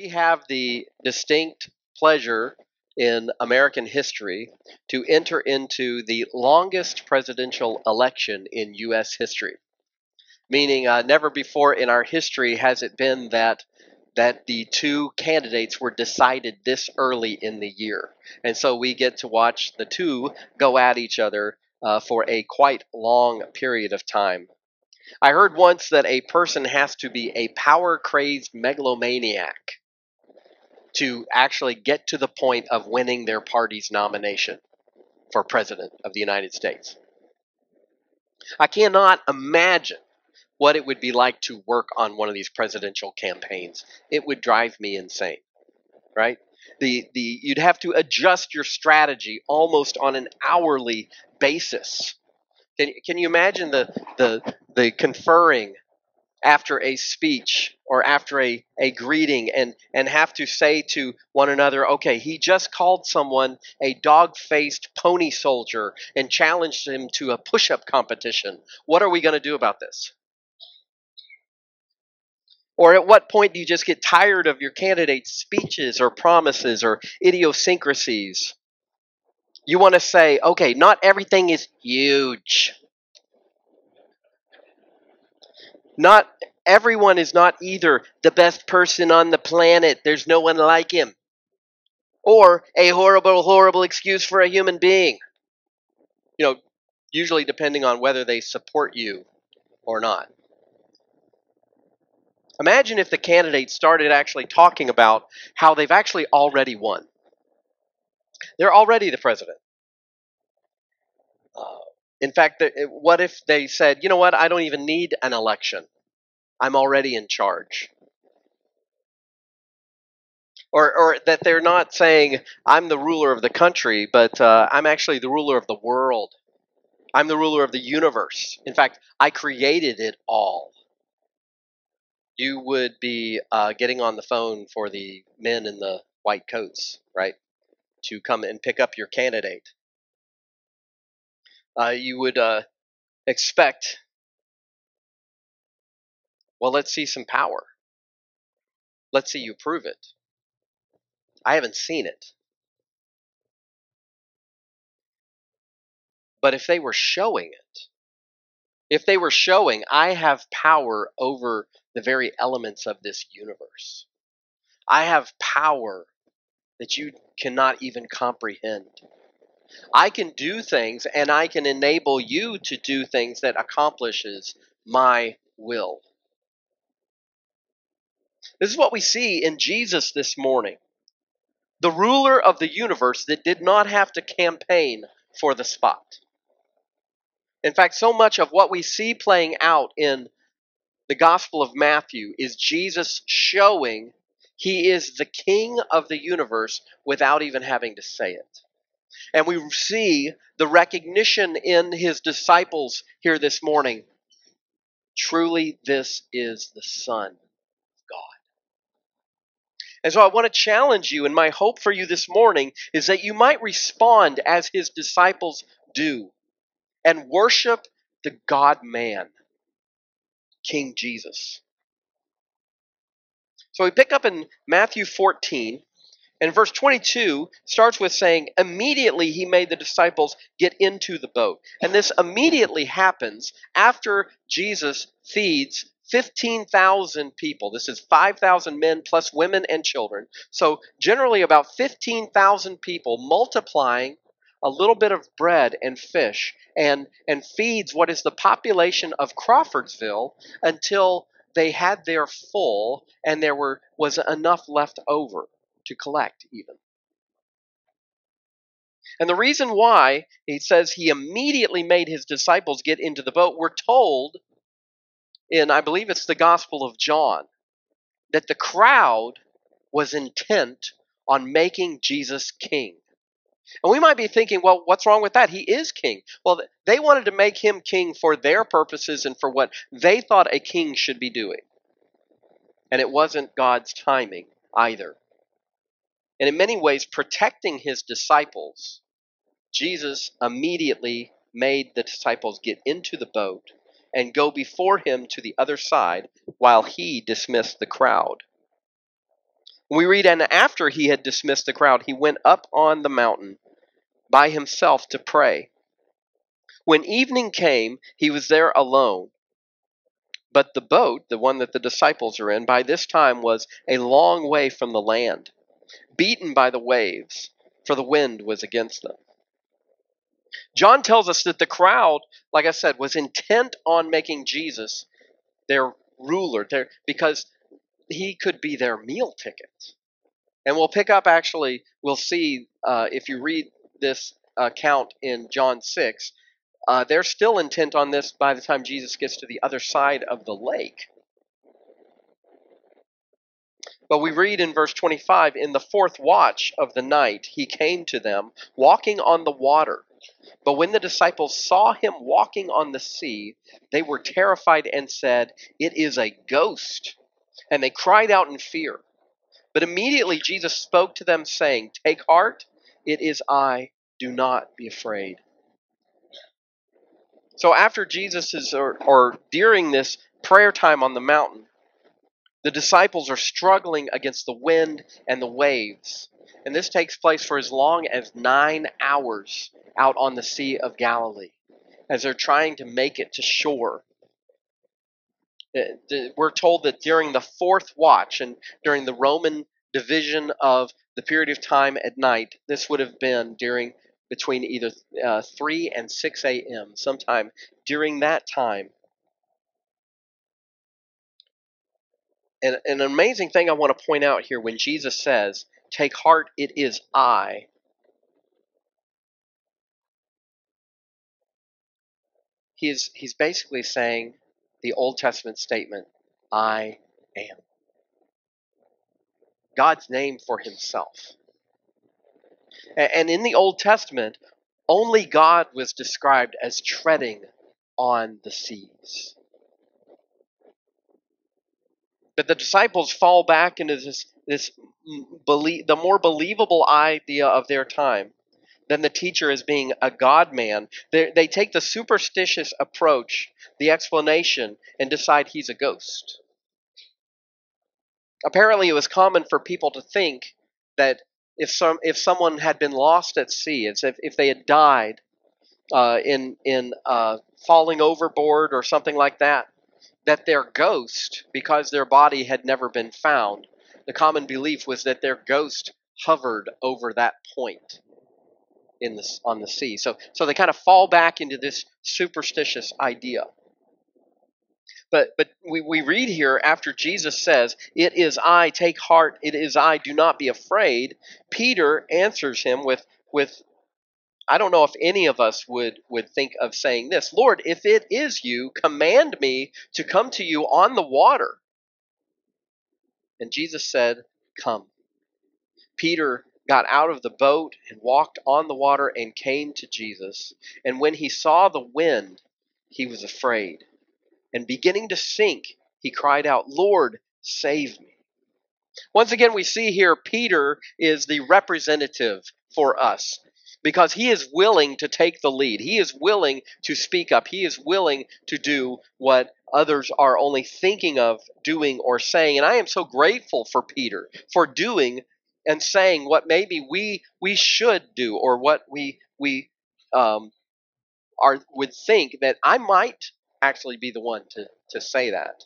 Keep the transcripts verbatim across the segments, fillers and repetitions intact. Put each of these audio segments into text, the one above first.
We have the distinct pleasure in American history to enter into the longest presidential election in U S history, meaning uh, never before in our history has it been that that the two candidates were decided this early in the year. And so we get to watch the two go at each other uh, for a quite long period of time. I heard once that a person has to be a power crazed megalomaniac to actually get to the point of winning their party's nomination for president of the United States. I cannot imagine what it would be like to work on one of these presidential campaigns. It would drive me insane, right? The the you'd have to adjust your strategy almost on an hourly basis. Can can you imagine the the the conferring after a speech or after a, a greeting and, and have to say to one another, okay, he just called someone a dog-faced pony soldier and challenged him to a push-up competition. What are we going to do about this? Or at what point do you just get tired of your candidate's speeches or promises or idiosyncrasies? You want to say, okay, not everything is huge. Not everyone is not either the best person on the planet, there's no one like him, or a horrible, horrible excuse for a human being. You know, usually depending on whether they support you or not. Imagine if the candidates started actually talking about how they've actually already won. They're already the president. Uh, in fact, what if they said, you know what, I don't even need an election. I'm already in charge. Or, or that they're not saying, I'm the ruler of the country, but uh, I'm actually the ruler of the world. I'm the ruler of the universe. In fact, I created it all. You would be uh, getting on the phone for the men in the white coats, right, to come and pick up your candidate. Uh, you would uh, expect, well, let's see some power. Let's see you prove it. I haven't seen it. But if they were showing it, if they were showing, I have power over the very elements of this universe. I have power that you cannot even comprehend. I can do things and I can enable you to do things that accomplishes my will. This is what we see in Jesus this morning. The ruler of the universe that did not have to campaign for the spot. In fact, so much of what we see playing out in the Gospel of Matthew is Jesus showing he is the king of the universe without even having to say it. And we see the recognition in his disciples here this morning. Truly, this is the Son of God. And so I want to challenge you, and my hope for you this morning is that you might respond as his disciples do and worship the God-man, King Jesus. So we pick up in Matthew fourteen, and verse twenty-two starts with saying, immediately he made the disciples get into the boat. And this immediately happens after Jesus feeds fifteen thousand people. This is five thousand men plus women and children. So generally about fifteen thousand people, multiplying a little bit of bread and fish, and, and feeds what is the population of Crawfordsville until they had their full and there were was enough left over to collect even. And the reason why he says he immediately made his disciples get into the boat, we're told in, I believe it's the Gospel of John, that the crowd was intent on making Jesus king. And we might be thinking, well, what's wrong with that? He is king. Well, they wanted to make him king for their purposes and for what they thought a king should be doing. And it wasn't God's timing either. And in many ways, protecting his disciples, Jesus immediately made the disciples get into the boat and go before him to the other side while he dismissed the crowd. We read, and after he had dismissed the crowd, he went up on the mountain by himself to pray. When evening came, he was there alone. But the boat, the one that the disciples are in, by this time was a long way from the land, beaten by the waves, for the wind was against them. John tells us that the crowd, like I said, was intent on making Jesus their ruler, their, because he could be their meal ticket. And we'll pick up, actually, we'll see uh, if you read this account in John six, uh, they're still intent on this by the time Jesus gets to the other side of the lake. But we read in verse twenty-five, in the fourth watch of the night, he came to them, walking on the water. But when the disciples saw him walking on the sea, they were terrified and said, "It is a ghost." And they cried out in fear. But immediately Jesus spoke to them, saying, "Take heart, it is I, do not be afraid." So after Jesus is, or, or during this prayer time on the mountain, the disciples are struggling against the wind and the waves. And this takes place for as long as nine hours out on the Sea of Galilee as they're trying to make it to shore. We're told that during the fourth watch and during the Roman division of the period of time at night, this would have been during between either uh, three and six a.m., sometime during that time. And, and an amazing thing I want to point out here when Jesus says, "Take heart, it is I." He is, he's basically saying the Old Testament statement, "I am." God's name for himself. And in the Old Testament, only God was described as treading on the seas. But the disciples fall back into this, this belie- the more believable idea of their time than the teacher as being a God-man. They, they take the superstitious approach, the explanation, and decide he's a ghost. Apparently, it was common for people to think that if some if someone had been lost at sea, as if, if they had died uh, in in uh, falling overboard or something like that, that their ghost, because their body had never been found, the common belief was that their ghost hovered over that point in the on the sea. So so they kind of fall back into this superstitious idea. But but we, we read here after Jesus says, "It is I, take heart, it is I, do not be afraid." Peter answers him with, with I don't know if any of us would, would think of saying this, "Lord, if it is you, command me to come to you on the water." And Jesus said, "Come." Peter got out of the boat and walked on the water and came to Jesus. And when he saw the wind, he was afraid. And beginning to sink, he cried out, "Lord, save me." Once again, we see here Peter is the representative for us because he is willing to take the lead. He is willing to speak up. He is willing to do what others are only thinking of doing or saying. And I am so grateful for Peter for doing and saying what maybe we we should do, or what we we um, are would think that I might actually be the one to, to say that.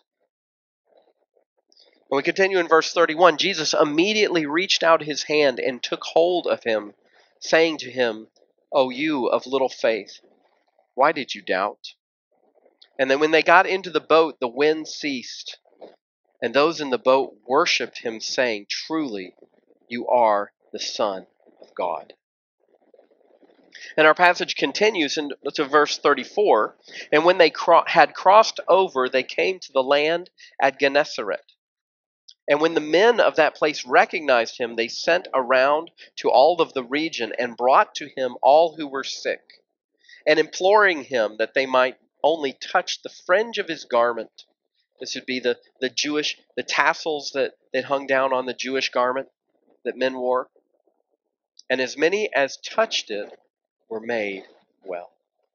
When we continue in verse thirty-one, Jesus immediately reached out his hand and took hold of him, saying to him, "O you of little faith, why did you doubt?" And then when they got into the boat, the wind ceased, and those in the boat worshipped him, saying, "Truly, you are the Son of God." And our passage continues into verse thirty-four. And when they cro- had crossed over, they came to the land at Gennesaret. And when the men of that place recognized him, they sent around to all of the region and brought to him all who were sick, and imploring him that they might only touch the fringe of his garment. This would be the, the Jewish, the tassels that, that hung down on the Jewish garment that men wore. And as many as touched it were made well.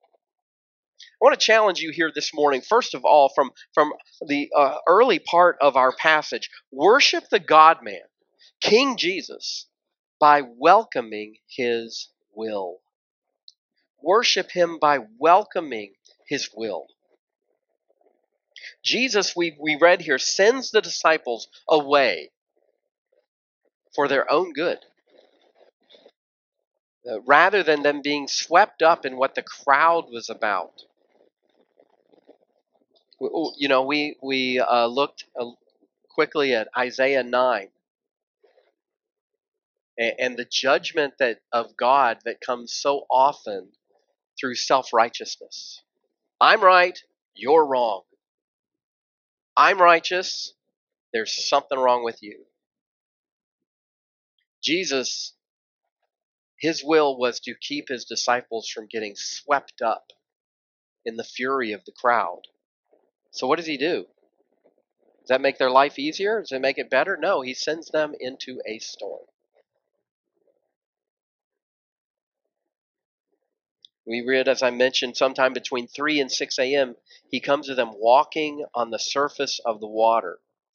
I want to challenge you here this morning, first of all, from, from the uh, early part of our passage. Worship the God-man. King Jesus by welcoming his will. Worship him by welcoming his will. Jesus, we, we read here, sends the disciples away for their own good, uh, rather than them being swept up in what the crowd was about. You know, we, we uh, looked uh, quickly at Isaiah nine and, and the judgment that of God that comes so often through self-righteousness. I'm right, you're wrong. I'm righteous, there's something wrong with you. Jesus, his will was to keep his disciples from getting swept up in the fury of the crowd. So what does he do? Does that make their life easier? Does it make it better? No, he sends them into a storm. We read, as I mentioned, sometime between three and six a.m., he comes to them walking on the surface of the water.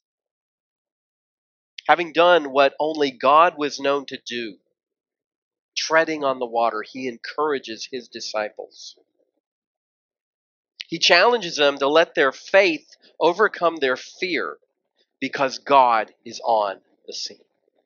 Having done what only God was known to do, treading on the water, he encourages his disciples. He challenges them to let their faith overcome their fear because God is on the scene.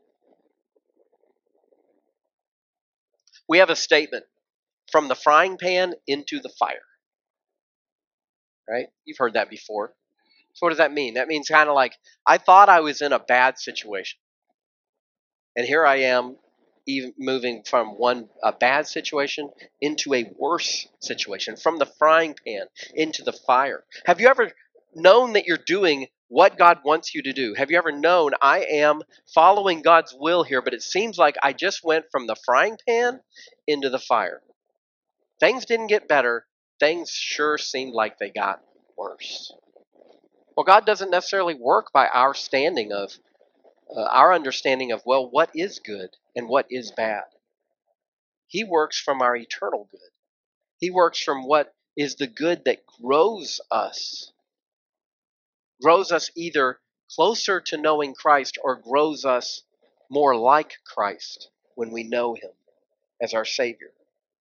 We have a statement, from the frying pan into the fire. Right? You've heard that before. So what does that mean? That means kind of like, I thought I was in a bad situation. And here I am, even moving from one a bad situation into a worse situation, from the frying pan into the fire. Have you ever known that you're doing what God wants you to do? Have you ever known, I am following God's will here, but it seems like I just went from the frying pan into the fire? Things didn't get better. Things sure seemed like they got worse. Well, God doesn't necessarily work by our standing of uh, our understanding of, well, what is good and what is bad. He works from our eternal good. He works from what is the good that grows us, grows us either closer to knowing Christ or grows us more like Christ when we know him as our Savior.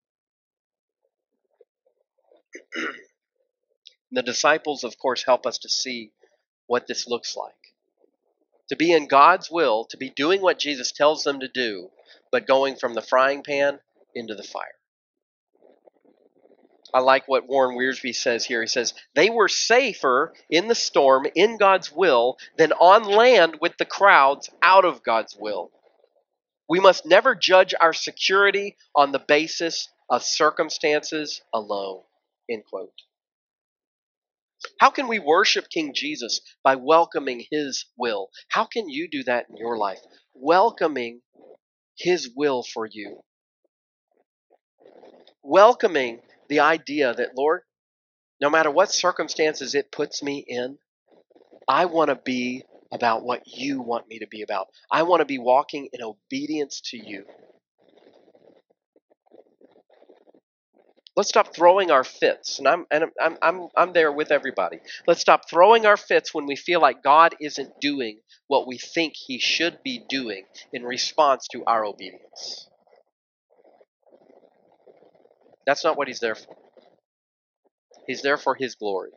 The disciples, of course, help us to see what this looks like. To be in God's will, to be doing what Jesus tells them to do, but going from the frying pan into the fire. I like what Warren Wiersbe says here. He says, they were safer in the storm, in God's will, than on land with the crowds out of God's will. We must never judge our security on the basis of circumstances alone. End quote. How can we worship King Jesus? By welcoming his will. How can you do that in your life? Welcoming his will for you. Welcoming the idea that, Lord, no matter what circumstances it puts me in, I want to be about what you want me to be about. I want to be walking in obedience to you. Let's stop throwing our fits, and I'm and I'm I'm I'm there with everybody. Let's stop throwing our fits when we feel like God isn't doing what we think he should be doing in response to our obedience. That's not what he's there for. He's there for his glory.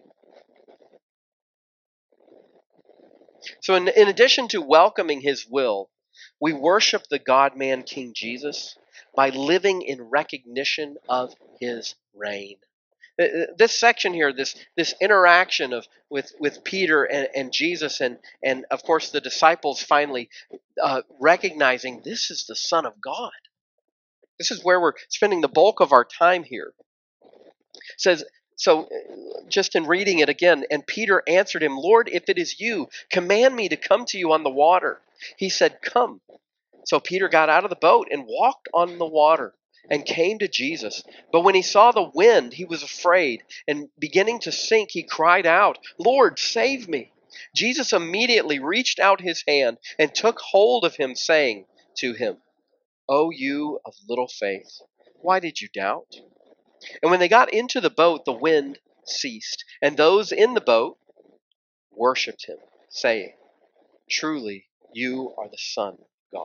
So in, in addition to welcoming his will, we worship the God-man King Jesus by living in recognition of his reign. This section here, this this interaction of with, with Peter and, and Jesus and, and of course the disciples finally uh, recognizing this is the Son of God. This is where we're spending the bulk of our time here. It says, so just in reading it again, and Peter answered him, Lord, if it is you, command me to come to you on the water. He said, come. So Peter got out of the boat and walked on the water and came to Jesus. But when he saw the wind, he was afraid, and beginning to sink, he cried out, Lord, save me. Jesus immediately reached out his hand and took hold of him, saying to him, O you of little faith, why did you doubt? And when they got into the boat, the wind ceased, and those in the boat worshipped him, saying, truly, you are the Son of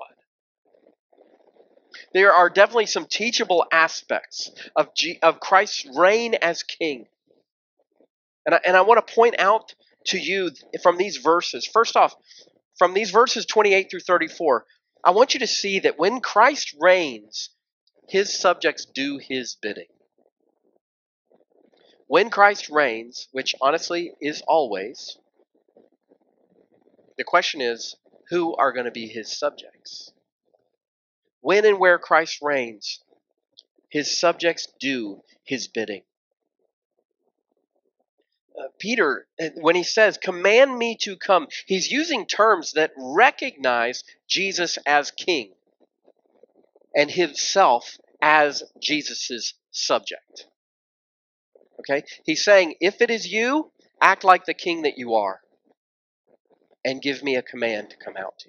There are definitely some teachable aspects of, G- of Christ's reign as king. And I, and I want to point out to you from these verses, first off, from these verses twenty-eight through thirty-four, I want you to see that when Christ reigns, his subjects do his bidding. When Christ reigns, which honestly is always, the question is, who are going to be his subjects? When and where Christ reigns, his subjects do his bidding. Uh, Peter, uh, when he says, command me to come, he's using terms that recognize Jesus as king and himself as Jesus' subject. Okay? He's saying, if it is you, act like the king that you are and give me a command to come out to you.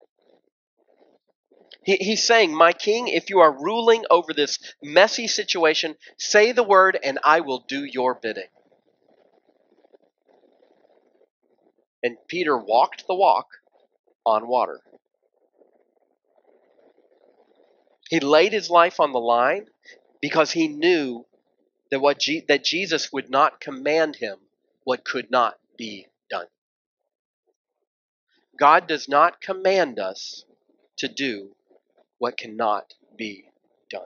He, he's saying, my king, if you are ruling over this messy situation, say the word and I will do your bidding. And Peter walked the walk on water. He laid his life on the line because he knew that what G- that Jesus would not command him what could not be done. God does not command us to do what cannot be done.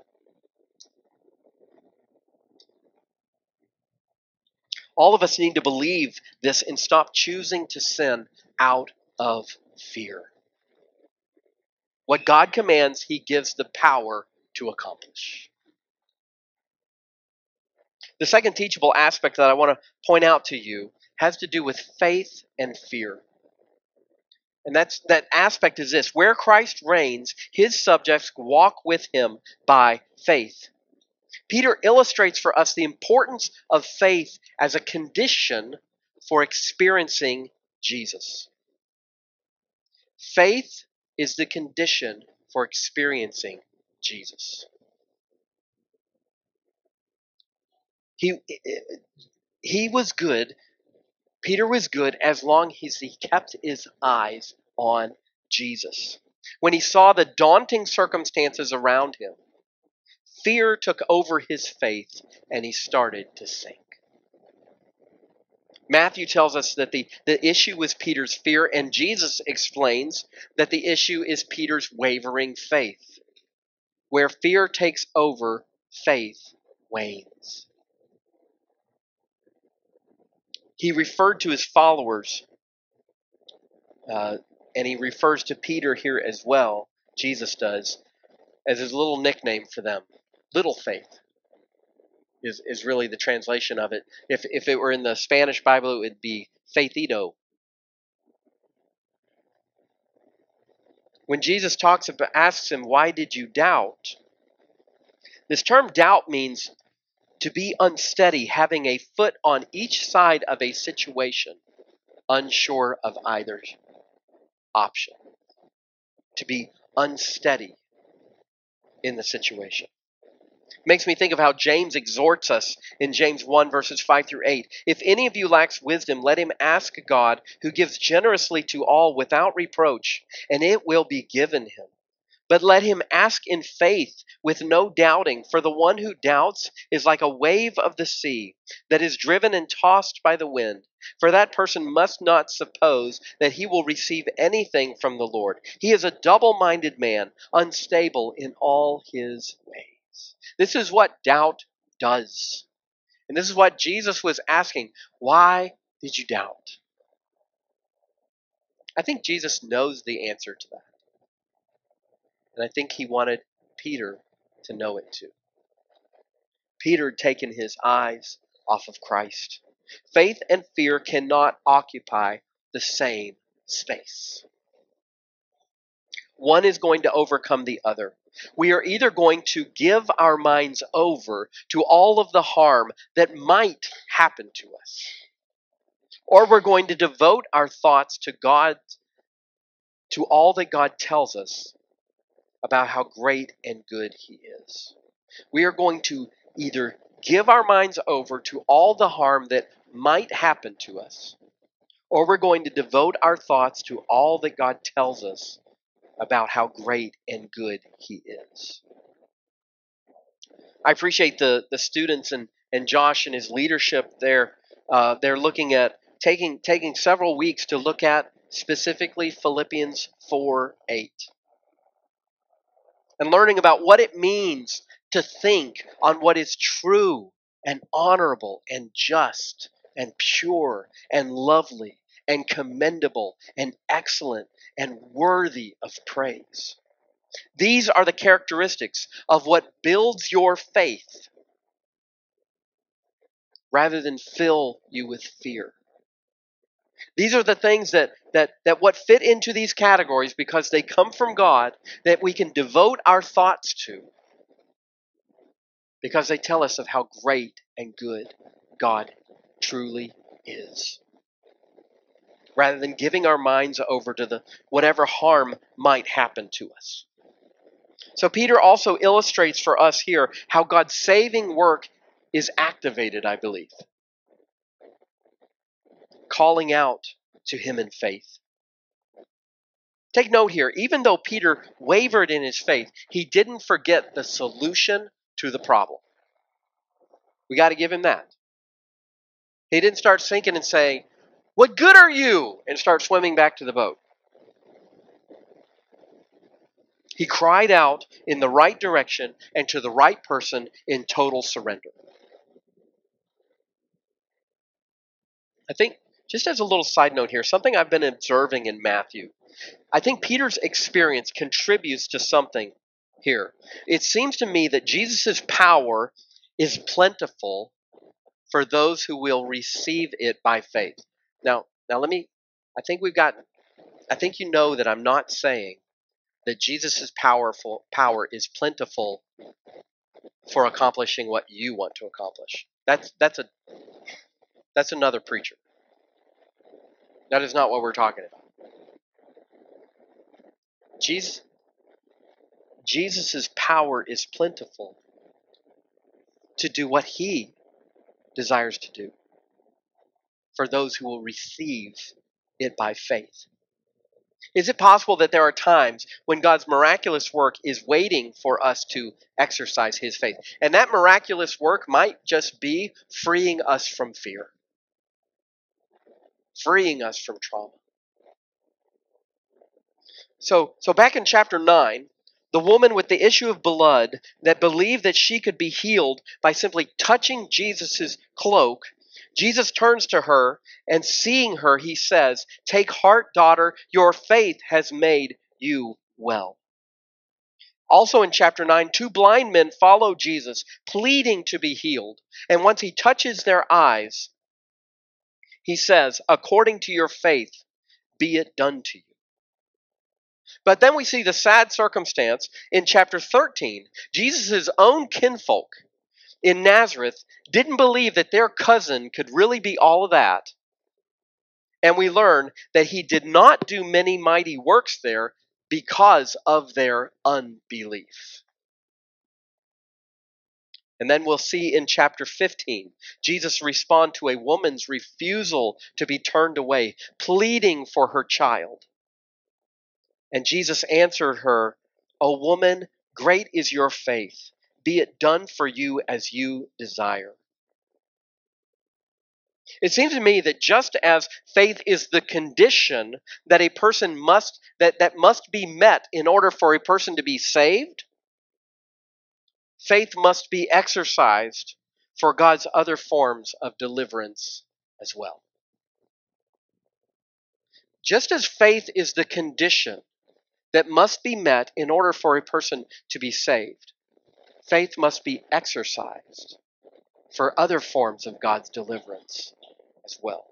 All of us need to believe this and stop choosing to sin out of fear. What God commands, he gives the power to accomplish. The second teachable aspect that I want to point out to you has to do with faith and fear. And that's that aspect is this: where Christ reigns, his subjects walk with him by faith. Peter illustrates for us the importance of faith as a condition for experiencing Jesus. Faith is the condition for experiencing Jesus. He, he was good, Peter was good as long as he kept his eyes on Jesus. When he saw the daunting circumstances around him, fear took over his faith and he started to sink. Matthew tells us that the, the issue was Peter's fear, and Jesus explains that the issue is Peter's wavering faith. Where fear takes over, faith wanes. He referred to his followers, uh, and he refers to Peter here as well, Jesus does, as his little nickname for them. Little faith is, is really the translation of it. If, if it were in the Spanish Bible, it would be faithito. When Jesus talks about, asks him, why did you doubt? This term doubt means to be unsteady, having a foot on each side of a situation, unsure of either option. To be unsteady in the situation. Makes me think of how James exhorts us in James one, verses five through eight. If any of you lacks wisdom, let him ask God, who gives generously to all without reproach, and it will be given him. But let him ask in faith with no doubting, for the one who doubts is like a wave of the sea that is driven and tossed by the wind. For that person must not suppose that he will receive anything from the Lord. He is a double-minded man, unstable in all his ways. This is what doubt does. And this is what Jesus was asking. Why did you doubt? I think Jesus knows the answer to that. And I think he wanted Peter to know it too. Peter had taken his eyes off of Christ. Faith and fear cannot occupy the same space. One is going to overcome the other. We are either going to give our minds over to all of the harm that might happen to us, or we're going to devote our thoughts to God, to all that God tells us about how great and good he is. We are going to either give our minds over to all the harm that might happen to us, or we're going to devote our thoughts to all that God tells us about how great and good he is. I appreciate the, the students and, and Josh and his leadership there. Uh, they're looking at taking taking several weeks to look at specifically Philippians four eight and learning about what it means to think on what is true and honorable and just and pure and lovely and commendable and excellent and worthy of praise. These are the characteristics of what builds your faith rather than fill you with fear. These are the things that, that, that what fit into these categories because they come from God that we can devote our thoughts to because they tell us of how great and good God truly is. Rather than giving our minds over to the whatever harm might happen to us. So Peter also illustrates for us here how God's saving work is activated, I believe. Calling out to him in faith. Take note here, even though Peter wavered in his faith, he didn't forget the solution to the problem. We got to give him that. He didn't start sinking and say, "What good are you?" and start swimming back to the boat. He cried out in the right direction and to the right person in total surrender. I think, just as a little side note here, something I've been observing in Matthew, I think Peter's experience contributes to something here. It seems to me that Jesus' power is plentiful for those who will receive it by faith. Now, now let me, I think we've got, I think you know that I'm not saying that Jesus' powerful power is plentiful for accomplishing what you want to accomplish. That's that's a that's another preacher. That is not what we're talking about. Jesus Jesus' power is plentiful to do what he desires to do for those who will receive it by faith. Is it possible that there are times when God's miraculous work is waiting for us to exercise his faith? And that miraculous work might just be freeing us from fear, freeing us from trauma. So, so back in chapter nine, the woman with the issue of blood that believed that she could be healed by simply touching Jesus' cloak, Jesus turns to her, and seeing her, he says, "Take heart, daughter, your faith has made you well." Also in chapter nine, two blind men follow Jesus, pleading to be healed. And once he touches their eyes, he says, "According to your faith, be it done to you." But then we see the sad circumstance in chapter thirteen. Jesus' own kinfolk in Nazareth didn't believe that their cousin could really be all of that. And we learn that he did not do many mighty works there because of their unbelief. And then we'll see in chapter fifteen, Jesus respond to a woman's refusal to be turned away, pleading for her child. And Jesus answered her, "O woman, great is your faith. Be it done for you as you desire." It seems to me that just as faith is the condition that a person must that, that must be met in order for a person to be saved, faith must be exercised for God's other forms of deliverance as well. Just as faith is the condition that must be met in order for a person to be saved, faith must be exercised for other forms of God's deliverance as well.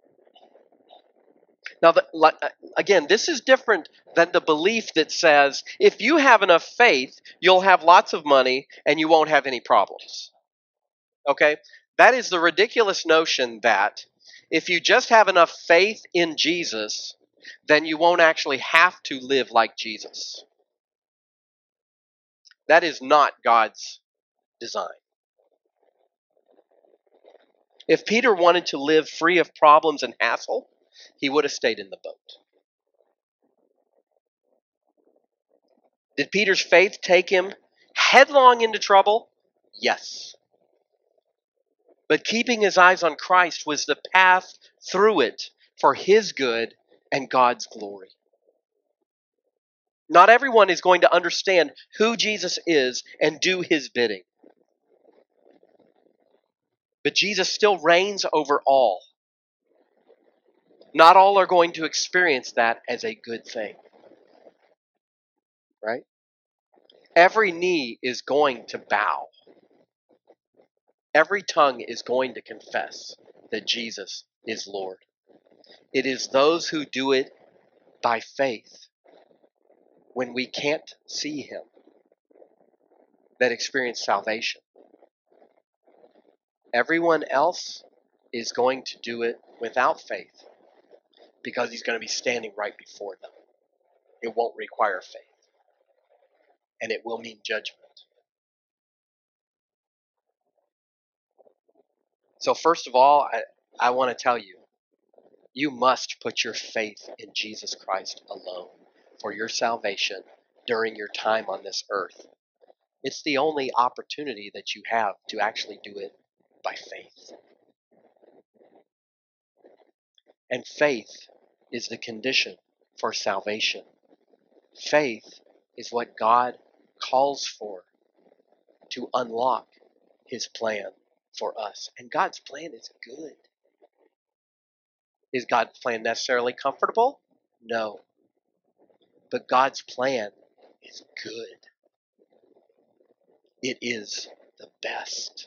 Now, the, again, this is different than the belief that says if you have enough faith, you'll have lots of money and you won't have any problems. Okay? That is the ridiculous notion that if you just have enough faith in Jesus, then you won't actually have to live like Jesus. That is not God's design. If Peter wanted to live free of problems and hassle, he would have stayed in the boat. Did Peter's faith take him headlong into trouble? Yes. But keeping his eyes on Christ was the path through it for his good and God's glory. Not everyone is going to understand who Jesus is and do his bidding. But Jesus still reigns over all. Not all are going to experience that as a good thing. Right? Every knee is going to bow. Every tongue is going to confess that Jesus is Lord. It is those who do it by faith, when we can't see him, that experience salvation. Everyone else is going to do it without faith, because he's going to be standing right before them. It won't require faith, and it will mean judgment. So first of all, I, I want to tell you, you must put your faith in Jesus Christ alone for your salvation during your time on this earth. It's the only opportunity that you have to actually do it by faith. And faith is the condition for salvation. Faith is what God calls for to unlock his plan for us. And God's plan is good. Is God's plan necessarily comfortable? No. But God's plan is good. It is the best.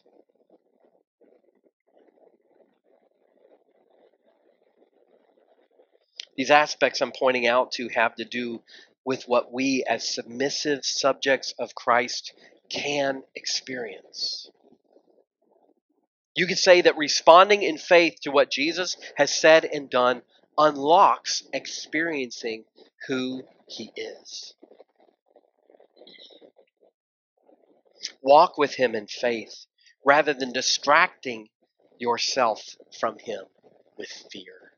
These aspects I'm pointing out to have to do with what we as submissive subjects of Christ can experience. You could say that responding in faith to what Jesus has said and done unlocks experiencing who he is. Walk with him in faith rather than distracting yourself from him with fear.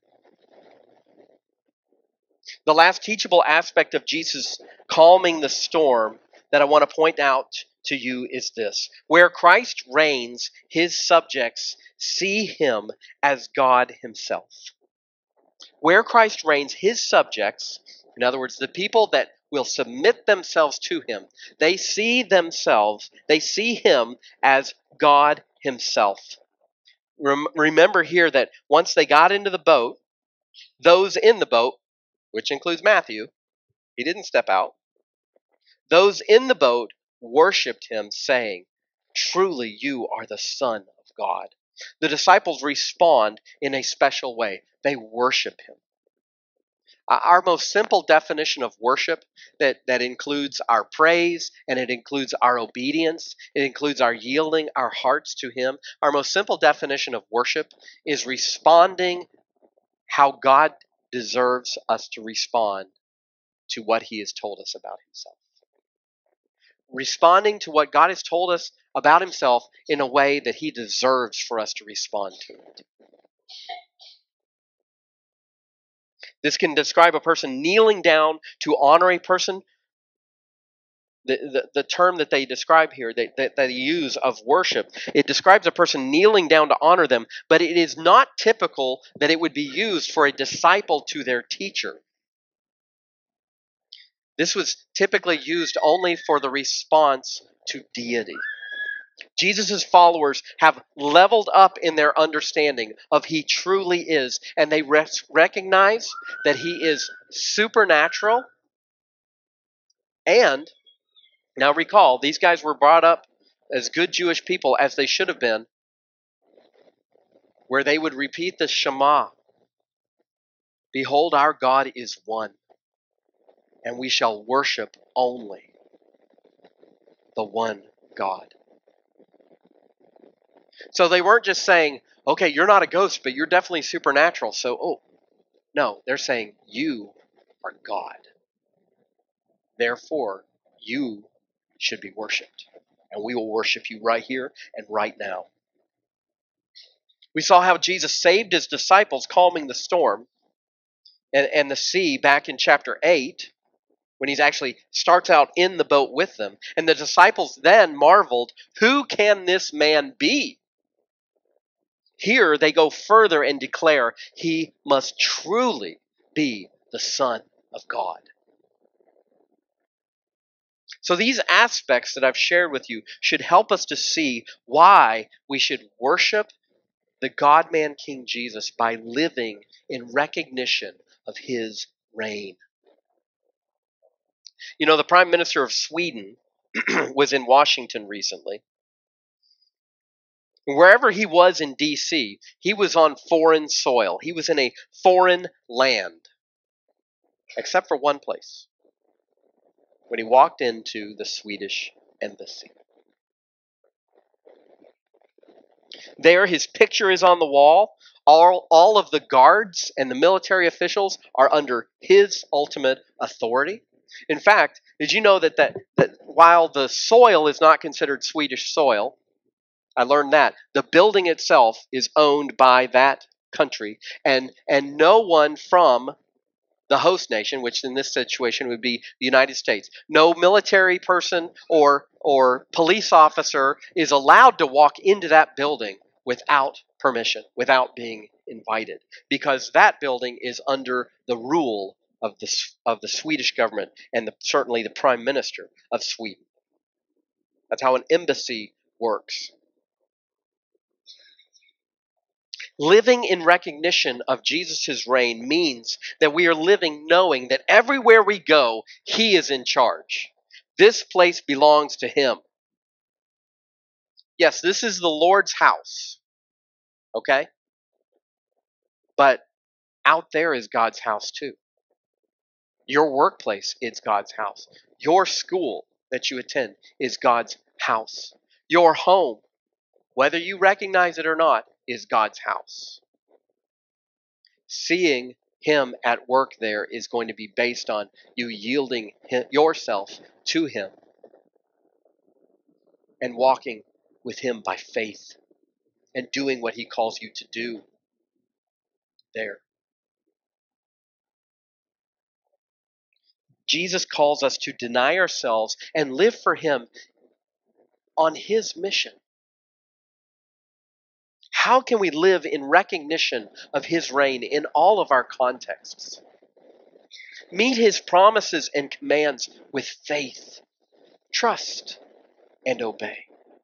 The last teachable aspect of Jesus calming the storm that I want to point out to you is this. Where Christ reigns, his subjects see him as God himself. Where Christ reigns, his subjects, in other words, the people that will submit themselves to him, they see themselves, they see him as God himself. Rem- remember here that once they got into the boat, those in the boat, which includes Matthew, he didn't step out, those in the boat worshiped him, saying, "Truly you are the Son of God." The disciples respond in a special way. They worship him. Our most simple definition of worship that, that includes our praise and it includes our obedience, it includes our yielding our hearts to him. Our most simple definition of worship is responding how God deserves us to respond to what he has told us about himself. Responding to what God has told us about himself in a way that he deserves for us to respond to it. This can describe a person kneeling down to honor a person. The, the, the term that they describe here, that, that they use of worship, it describes a person kneeling down to honor them, but it is not typical that it would be used for a disciple to their teacher. This was typically used only for the response to deity. Jesus' followers have leveled up in their understanding of he truly is, and they res- recognize that he is supernatural. And now recall, these guys were brought up as good Jewish people as they should have been, where they would repeat the Shema. Behold, our God is one, and we shall worship only the one God. So they weren't just saying, okay, you're not a ghost, but you're definitely supernatural. So, oh, no, they're saying you are God. Therefore, you should be worshipped. And we will worship you right here and right now. We saw how Jesus saved his disciples, calming the storm and, and the sea back in chapter eight. when he actually starts out in the boat with them. And the disciples then marveled, who can this man be? Here they go further and declare he must truly be the Son of God. So these aspects that I've shared with you should help us to see why we should worship the God-man King Jesus by living in recognition of his reign. You know, the Prime Minister of Sweden was in Washington recently. Wherever he was in D C, he was on foreign soil. He was in a foreign land, except for one place, when he walked into the Swedish embassy. There, his picture is on the wall. All, all of the guards and the military officials are under his ultimate authority. In fact, did you know that, that, that while the soil is not considered Swedish soil, I learned that, the building itself is owned by that country, and, and no one from the host nation, which in this situation would be the United States, no military person or, or police officer is allowed to walk into that building without permission, without being invited, because that building is under the rule of the, of the Swedish government and the, certainly the Prime Minister of Sweden. That's how an embassy works. Living in recognition of Jesus' reign means that we are living knowing that everywhere we go, he is in charge. This place belongs to him. Yes, this is the Lord's house, okay? But out there is God's house too. Your workplace is God's house. Your school that you attend is God's house. Your home, whether you recognize it or not, is God's house. Seeing him at work there is going to be based on you yielding yourself to him and walking with him by faith and doing what he calls you to do there. Jesus calls us to deny ourselves and live for him on his mission. How can we live in recognition of his reign in all of our contexts? Meet his promises and commands with faith, trust, and obey.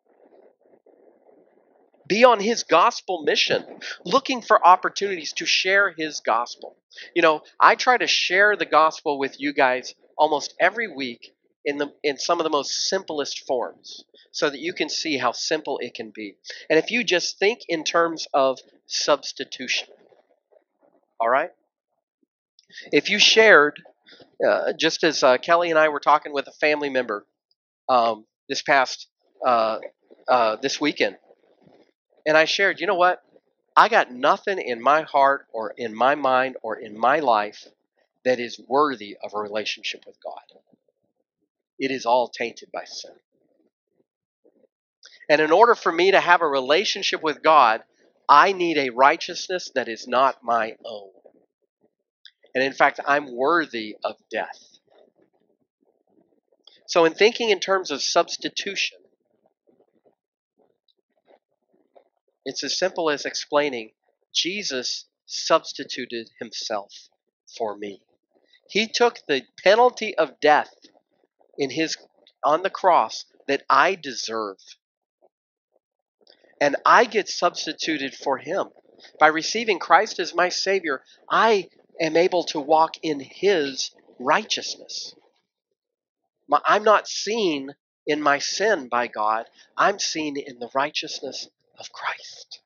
Be on his gospel mission, looking for opportunities to share his gospel. You know, I try to share the gospel with you guys almost every week in the in some of the most simplest forms, so that you can see how simple it can be. And if you just think in terms of substitution, all right? If you shared, uh, just as uh, Kelly and I were talking with a family member um, this past uh, uh, this weekend, and I shared, you know what? I got nothing in my heart or in my mind or in my life that is worthy of a relationship with God. It is all tainted by sin. And in order for me to have a relationship with God, I need a righteousness that is not my own. And in fact, I'm worthy of death. So in thinking in terms of substitution, it's as simple as explaining Jesus substituted himself for me. He took the penalty of death in his on the cross that I deserve. And I get substituted for him. By receiving Christ as my Savior, I am able to walk in his righteousness. I'm not seen in my sin by God. I'm seen in the righteousness of Christ.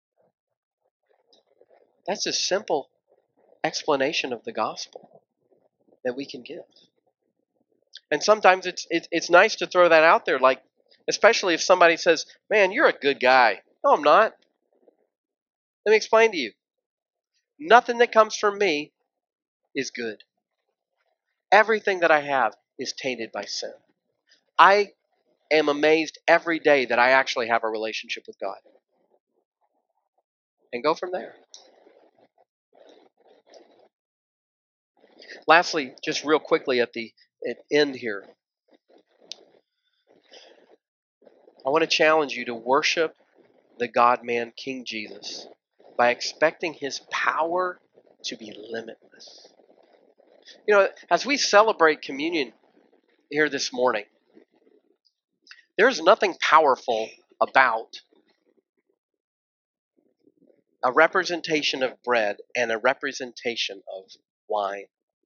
That's a simple explanation of the gospel that we can give. And sometimes it's, it's it's nice to throw that out there, like, especially if somebody says, man, you're a good guy. No, I'm not. Let me explain to you. Nothing that comes from me is good. Everything that I have is tainted by sin. I am amazed every day that I actually have a relationship with God. And go from there. Lastly, just real quickly at the end here. I want to challenge you to worship the God-man King Jesus by expecting his power to be limitless. You know, as we celebrate communion here this morning, there's nothing powerful about a representation of bread and a representation of wine.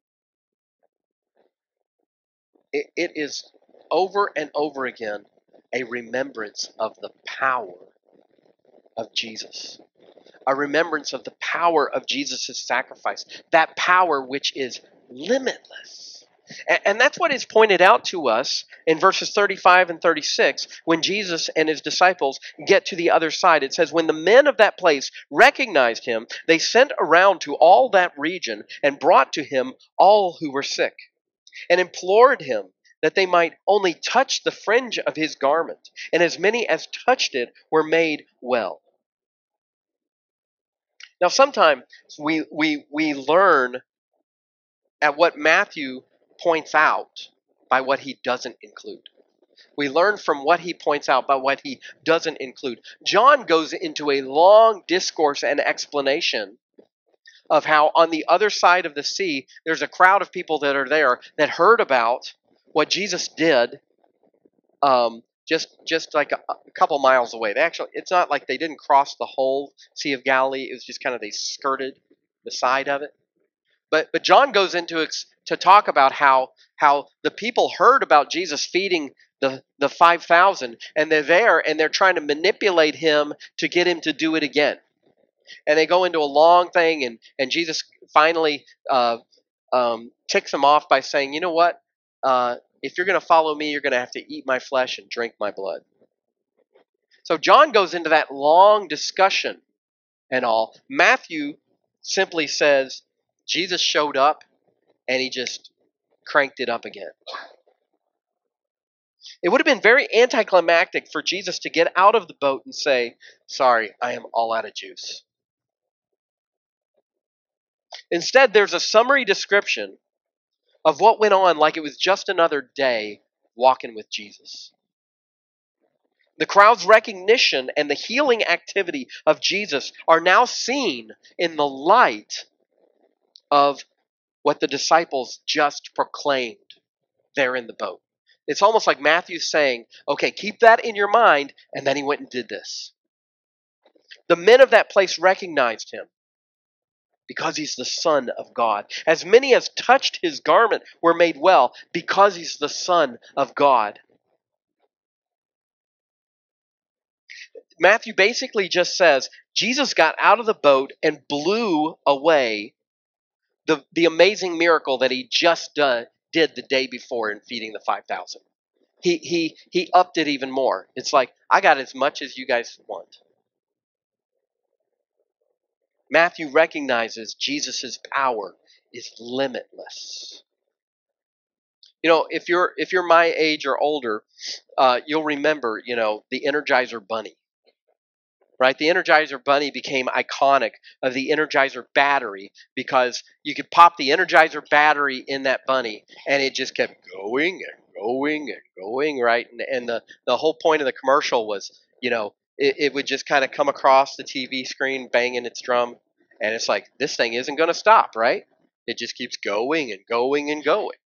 It, it is over and over again a remembrance of the power of Jesus, a remembrance of the power of Jesus' sacrifice, that power which is limitless. And, and that's what is pointed out to us in verses thirty-five and thirty-six when Jesus and his disciples get to the other side. It says, when the men of that place recognized him, they sent around to all that region and brought to him all who were sick and implored him that they might only touch the fringe of his garment. And as many as touched it were made well. Now, sometimes we, we, we learn at what Matthew points out by what he doesn't include. We learn from what he points out by what he doesn't include. John goes into a long discourse and explanation of how on the other side of the sea, there's a crowd of people that are there that heard about what Jesus did um, just just like a, a couple miles away. They actually, it's not like they didn't cross the whole Sea of Galilee. It was just kind of they skirted the side of it. But but John goes into ex, to talk about how how the people heard about Jesus feeding the the five thousand, and they're there and they're trying to manipulate him to get him to do it again. And they go into a long thing, and and Jesus finally uh, um, ticks them off by saying, you know what? Uh, if you're going to follow me, you're going to have to eat my flesh and drink my blood. So John goes into that long discussion and all. Matthew simply says Jesus showed up and he just cranked it up again. It would have been very anticlimactic for Jesus to get out of the boat and say, sorry, I am all out of juice. Instead, there's a summary description of what went on like it was just another day walking with Jesus. The crowd's recognition and the healing activity of Jesus are now seen in the light of what the disciples just proclaimed there in the boat. It's almost like Matthew's saying, okay, keep that in your mind, and then he went and did this. The men of that place recognized him because he's the Son of God. As many as touched his garment were made well because he's the Son of God. Matthew basically just says Jesus got out of the boat and blew away the, the amazing miracle that he just done, did the day before in feeding the five thousand. He, he, he upped it even more. It's like, I got as much as you guys want. Matthew recognizes Jesus' power is limitless. You know, if you're if you're my age or older, uh, you'll remember, you know, the Energizer Bunny. Right? The Energizer Bunny became iconic of the Energizer battery because you could pop the Energizer battery in that bunny and it just kept going and going and going, right? And, and the, the whole point of the commercial was, you know, it, it would just kind of come across the T V screen banging its drum. And it's like, this thing isn't going to stop, right? It just keeps going and going and going.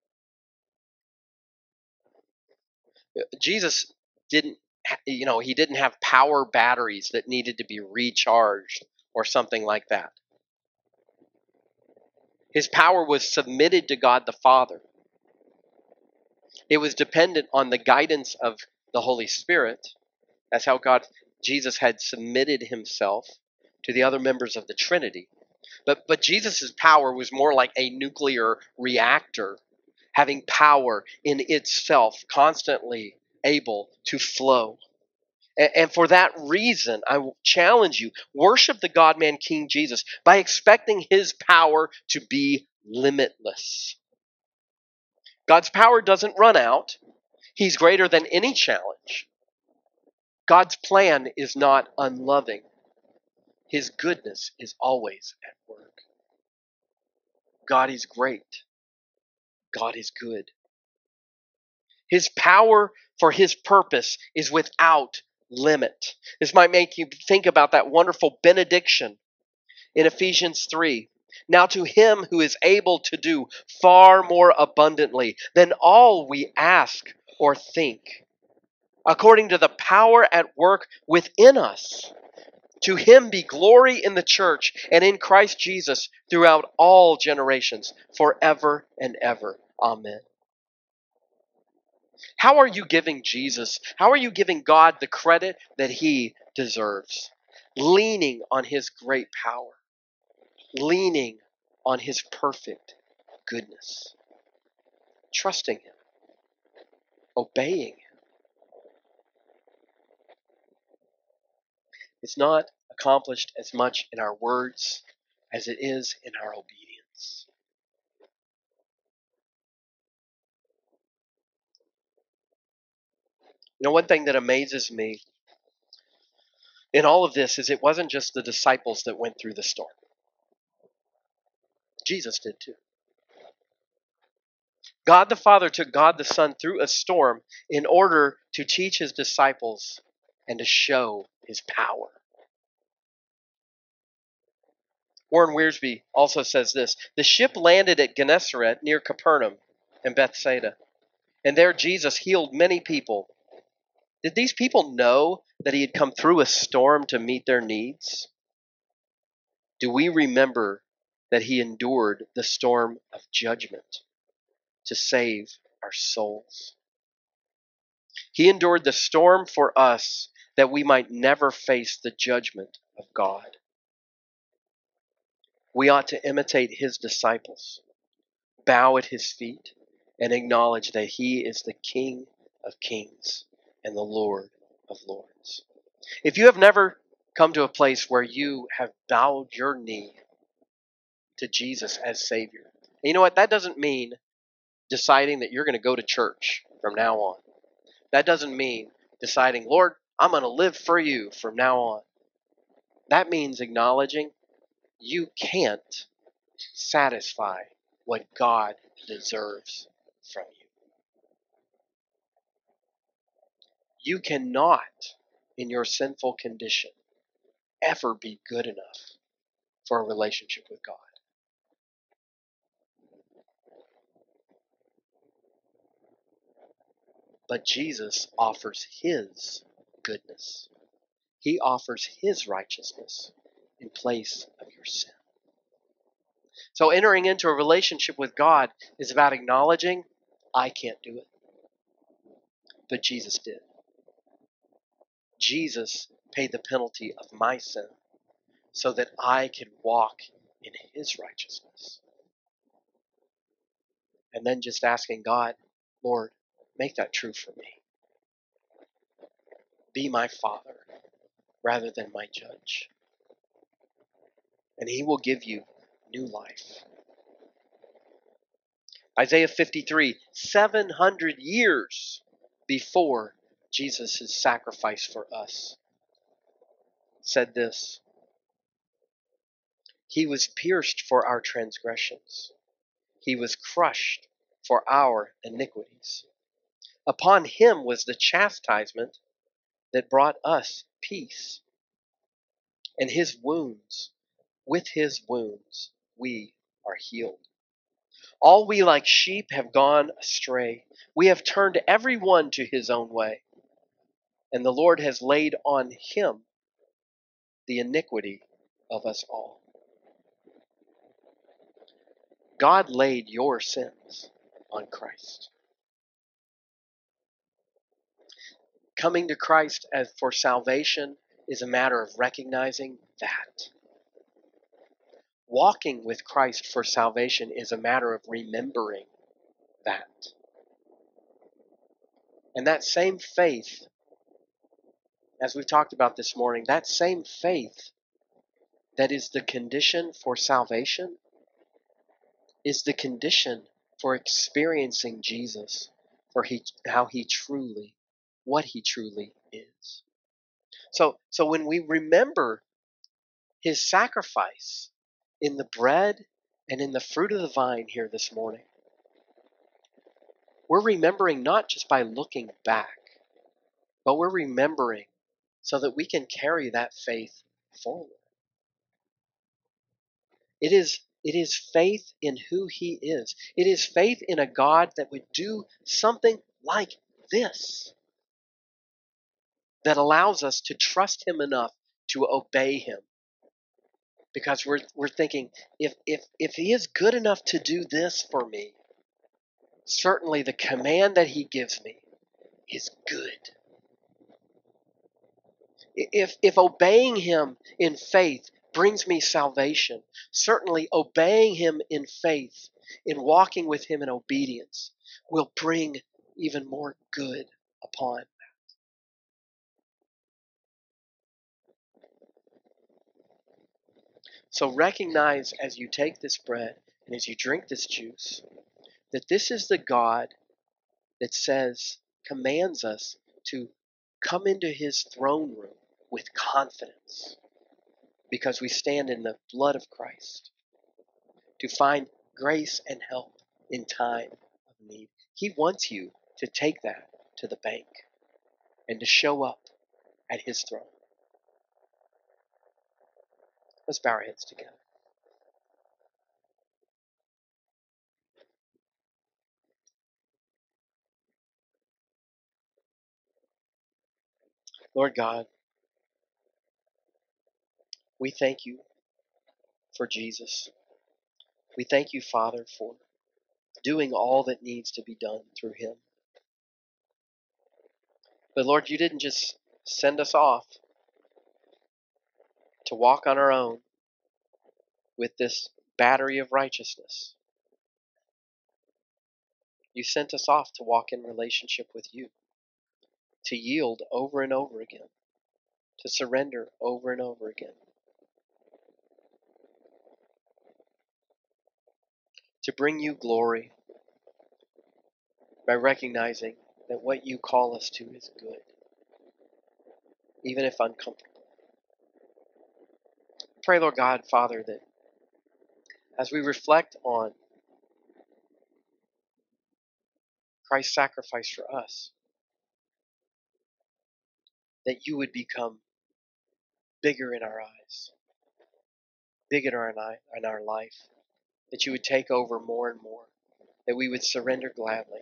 Jesus didn't, you know, he didn't have power batteries that needed to be recharged or something like that. His power was submitted to God the Father. It was dependent on the guidance of the Holy Spirit. That's how God, Jesus had submitted himself to the other members of the Trinity. But, but Jesus' power was more like a nuclear reactor, having power in itself, constantly able to flow. And, and for that reason, I challenge you, worship the God-man King Jesus by expecting his power to be limitless. God's power doesn't run out. He's greater than any challenge. God's plan is not unloving. His goodness is always at work. God is great. God is good. His power for his purpose is without limit. This might make you think about that wonderful benediction in Ephesians three. Now to him who is able to do far more abundantly than all we ask or think, according to the power at work within us, to him be glory in the church and in Christ Jesus throughout all generations, forever and ever. Amen. How are you giving Jesus, how are you giving God the credit that he deserves? Leaning on his great power, leaning on his perfect goodness, trusting him, obeying him. It's not accomplished as much in our words as it is in our obedience. You know, one thing that amazes me in all of this is it wasn't just the disciples that went through the storm. Jesus did too. God the Father took God the Son through a storm in order to teach his disciples and to show his power. Warren Wiersbe also says this: the ship landed at Gennesaret near Capernaum and Bethsaida, and there Jesus healed many people. Did these people know that he had come through a storm to meet their needs? Do we remember that he endured the storm of judgment to save our souls? He endured the storm for us that we might never face the judgment of God. We ought to imitate his disciples, bow at his feet, and acknowledge that he is the King of kings and the Lord of lords. If you have never come to a place where you have bowed your knee to Jesus as Savior, and you know what? That doesn't mean deciding that you're going to go to church from now on. That doesn't mean deciding, Lord, I'm going to live for you from now on. That means acknowledging you can't satisfy what God deserves from you. You cannot, in your sinful condition, ever be good enough for a relationship with God. But Jesus offers his goodness. He offers his righteousness in place of your sin. So entering into a relationship with God is about acknowledging, I can't do it. But Jesus did. Jesus paid the penalty of my sin so that I can walk in his righteousness. And then just asking God, Lord, make that true for me. Be my Father rather than my judge. And he will give you new life. Isaiah fifty-three, seven hundred years before Jesus' sacrifice for us, said this: he was pierced for our transgressions. He was crushed for our iniquities. Upon him was the chastisement that brought us peace. And his wounds, with his wounds, we are healed. All we like sheep have gone astray. We have turned every one to his own way. And the Lord has laid on him the iniquity of us all. God laid your sins on Christ. Coming to Christ as for salvation is a matter of recognizing that. Walking with Christ for salvation is a matter of remembering that. And that same faith, as we've talked about this morning, that same faith that is the condition for salvation is the condition for experiencing Jesus, for he, how he truly, what he truly is. So, so when we remember his sacrifice in the bread and in the fruit of the vine here this morning, We're remembering not just by looking back, but we're remembering so that we can carry that faith forward. It is, it is faith in who He is. It is faith in a God that would do something like this, that allows us to trust Him enough to obey Him. Because we're, we're thinking, if, if, if He is good enough to do this for me, certainly the command that He gives me is good. If, if obeying Him in faith brings me salvation, certainly obeying Him in faith, in walking with Him in obedience, will bring even more good upon. So recognize as you take this bread and as you drink this juice, that this is the God that says, commands us to come into His throne room with confidence, because we stand in the blood of Christ to find grace and help in time of need. He wants you to take that to the bank and to show up at His throne. Let's bow our heads together. Lord God, we thank You for Jesus. We thank You, Father, for doing all that needs to be done through Him. But Lord, You didn't just send us off to walk on our own with this battery of righteousness. You sent us off to walk in relationship with You, to yield over and over again, to surrender over and over again, to bring You glory by recognizing that what You call us to is good, even if uncomfortable. Pray, Lord God, Father, that as we reflect on Christ's sacrifice for us, that You would become bigger in our eyes, bigger in our, in our life, that You would take over more and more, that we would surrender gladly,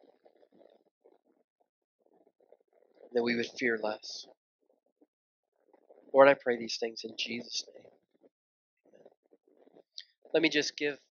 that we would fear less. Lord, I pray these things in Jesus' name. Amen. Let me just give